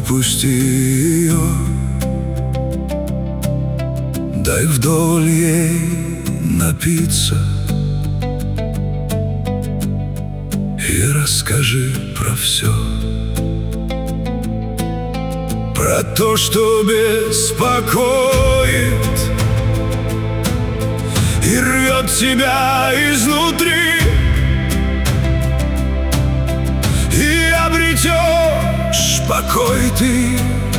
Выпусти ее, дай вдоволь ей напиться и расскажи про все, про то, что беспокоит и рвет тебя изнутри, и обретешь покой ты,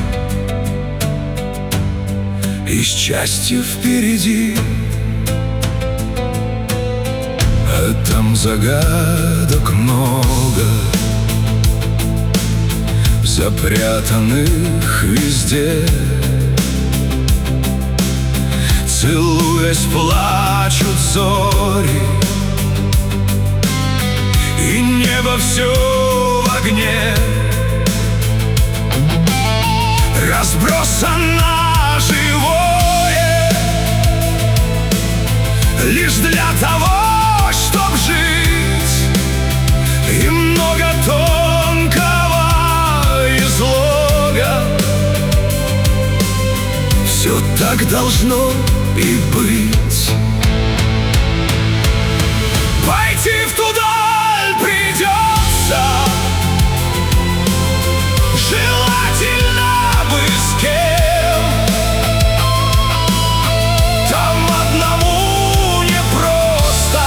и счастье впереди. А там загадок много, запрятанных везде. Целуясь, плачут зори, и небо все в огне. Разбросано живое лишь для того, чтоб жить, и много тонкого излога. Все так должно и быть. Пойти в ту даль придется, желательно бы с кем. Там одному непросто,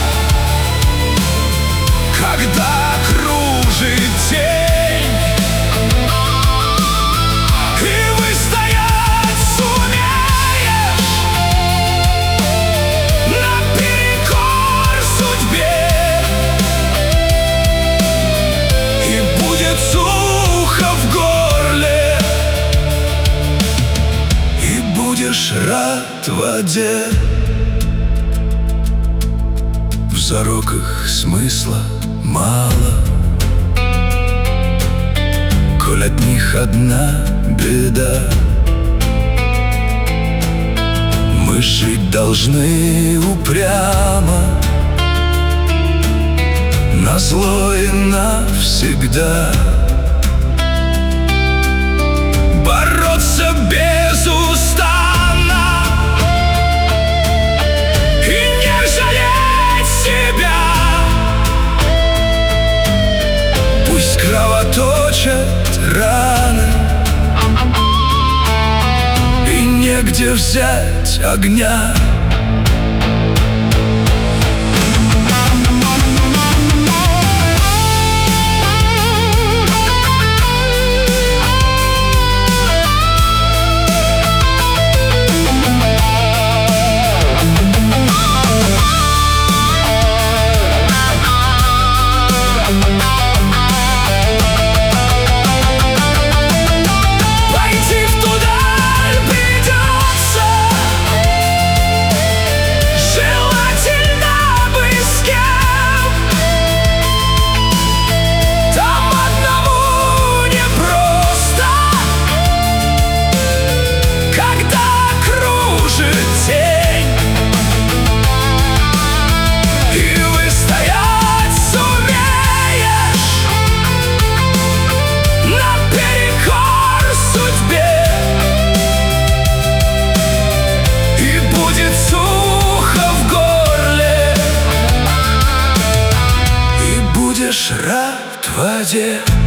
когда кружит тень, и выстоять сумеешь наперекор судьбе, и будет сухо в горле, и будешь рад в воде. В зароках смысла мало, коль от них одна беда. Мы жить должны упрямо, назло и навсегда, бороться безустанно и не жалеть себя. Пусть кровоточат раны, и негде взять огня. Рад в воде.